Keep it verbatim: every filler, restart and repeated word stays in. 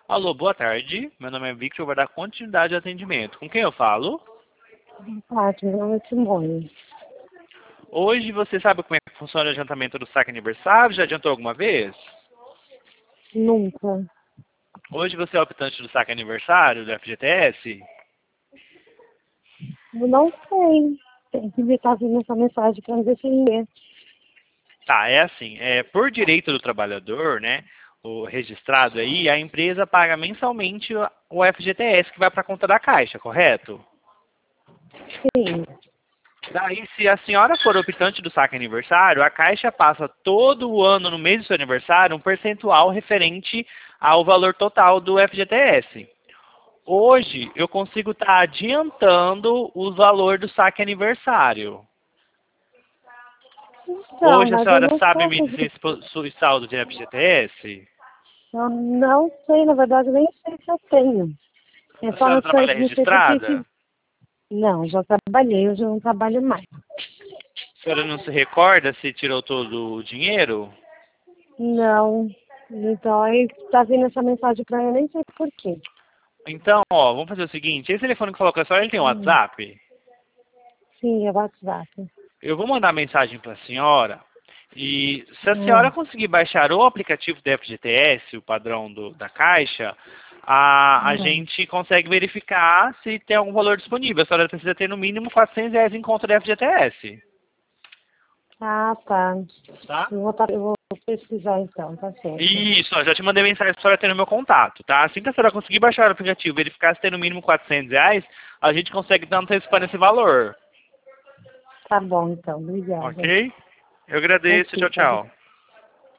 Alô, boa tarde. Meu nome é Victor, vou dar continuidade ao atendimento. Com quem eu falo? Boa tarde, meu nome é Simone. Hoje você sabe como é que funciona o adiantamento do saque aniversário? Já adiantou alguma vez? Nunca. Hoje você é optante do saque aniversário do F G T S? Eu não sei. Tem que ver tá vindo essa mensagem para me defender. Tá, é assim, é, por direito do trabalhador, né, o registrado aí, a empresa paga mensalmente o o F G T S que vai para a conta da Caixa, correto? Sim. Daí, se a senhora for optante do saque aniversário, a Caixa passa todo o ano, no mês do seu aniversário, um percentual referente ao valor total do F G T S. Hoje, eu consigo estar adiantando o valor do saque aniversário. Então, Hoje, a mas eu senhora não sabe sou me dizer se registrada. possui saldo de F G T S? Eu não sei, na verdade, eu nem sei se eu tenho. É A só senhora não sei, trabalha não sei por que que... registrada? Não, já trabalhei, hoje eu não trabalho mais. A senhora não se recorda se tirou todo o dinheiro? Não. Então, aí tá vindo essa mensagem para mim, eu nem sei por quê. Então, ó, vamos fazer o seguinte, esse telefone que falou com a senhora, ele tem um Hum. WhatsApp? Sim, é WhatsApp. Eu vou mandar mensagem para a senhora e se a senhora Hum. conseguir baixar o aplicativo do F G T S, o padrão do, da Caixa, a, a Hum. gente consegue verificar se tem algum valor disponível. A senhora precisa ter no mínimo quatrocentos reais em conta do F G T S. Ah, tá. Tá? Eu vou, tá- eu vou pesquisar então, tá certo. Isso, ó, já te mandei mensagem para a senhora ter no meu contato, tá? Assim que a senhora conseguir baixar o aplicativo e verificar se tem no mínimo quatrocentos reais, a gente consegue dar antecipando esse valor. Tá bom, então. Obrigada. Ok? Eu agradeço. Ok, Tchau, tá bom. tchau.